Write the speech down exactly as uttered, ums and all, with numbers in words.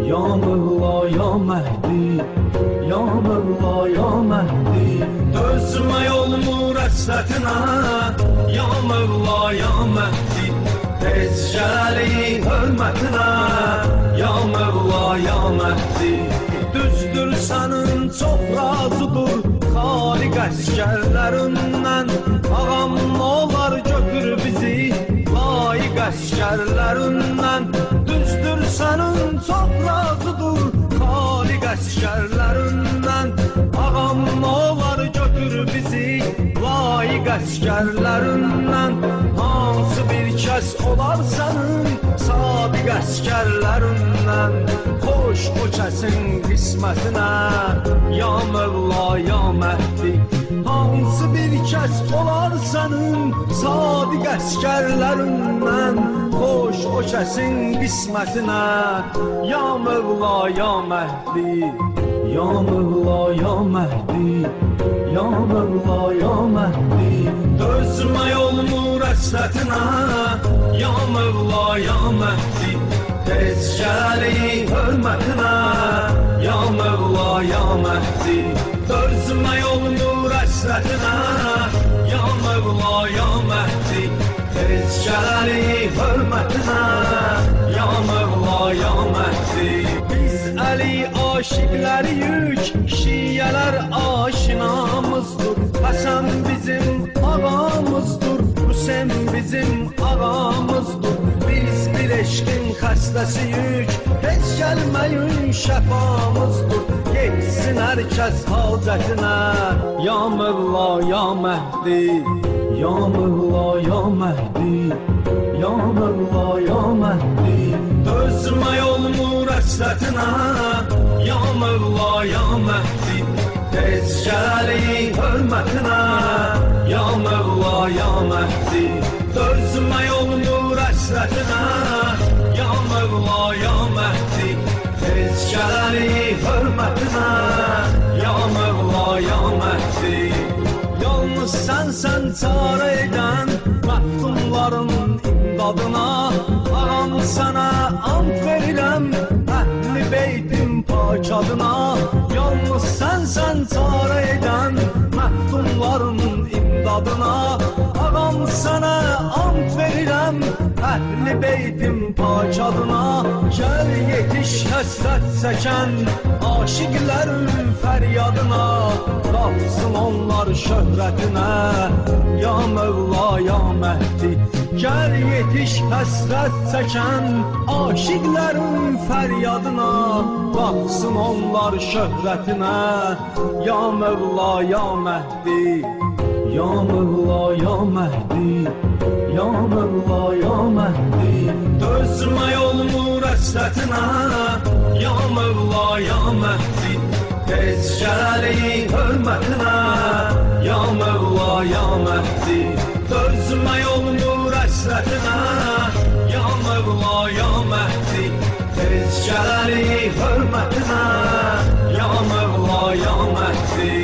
Ya Mevla ya Mehdi, ya Mevla ya Mehdi. Dözme yolumun həsrətinə, ya Mevla ya Mehdi. Tez gəli hörmətinə, ya Mevla ya Mehdi. Düzdür sənin çox razıdır xaliq əskərlərindən. Ağam olar götür bizi layiq əskərlərindən. Düzdür sənin çox razıdır xaliq əskərlərindən. Ağam olar götür bizi layiq əskərlərindən. Hansı bir kəs olar sənin sadiq əskərlərindən. Xoş o kəsin qismətinə, ya Mevla ya Mehdi. Hansı bir kəs olar sənin sadiq əskərlərindən. Xoş o kəsin qismətinə, ya Mevla ya Mehdi. Ya Mevla ya Mehdi, ya Mevla ya Mehdi. Dözme yolumun həsrətinə, ya Mevla ya Mehdi. Tez gəli hörmətinə, ya Mevla ya Mehdi. Dözme yolumun həsrətinə, ya Mevla ya Mehdi. Tez gəli hörmətinə, ya Mevla ya Mehdi. Biz Əli aşiqləriyük, şiyələr aşinamızdır. Həsən bizim ağamızdır, Hüseyin bizim ağamızdır. Biz bir eşqin xəstəsiyük, heç gəlməyin şəfamızdır. Getsin hər kəs hacətinə, ya Mevla ya Mehdi. Ya Mevla ya Mehdi, ya Mevla ya Mehdi. Dözme yolumun həsrətinə, ya Mevla ya Mehdi. Tez gəli hörmətinə, ya Mevla ya Mehdi. Dözme yolumun həsrətinə, ya Mevla ya Mehdi. Tez gəli hörmətinə, ya Mevla ya Mehdi. Yalnız sənsən çarə edən məhdumların imdadına. Ağam sənə ant verirəm Əhl-i Beytin pak adına. Yalnız sənsən çarə edən məhdumların imdadına. Ağam sənə ant verirəm Əhl-i Beytin pak adına. Gəl yetiş həsrət çəkən aşiqlərin fəryadına. Qalsın onlar şöhrətinə, ya Mevla ya Mehdi. Gəl yetiş həsrət çəkən aşiqlərin fəryadına. Qalsın onlar şöhrətinə, ya Mevla ya Mehdi. Ya Mevla ya Mehdi, ya Mevla ya Mehdi. Dözme yolumun həsrətinə, ya Mevla ya Mehdi. Tez gəli hörmətinə, ya Mevla ya Mehdi. Dözme yolumun həsrətinə, ya Mevla ya Mehdi. Tez gəli hörmətinə, ya Mevla ya Mehdi.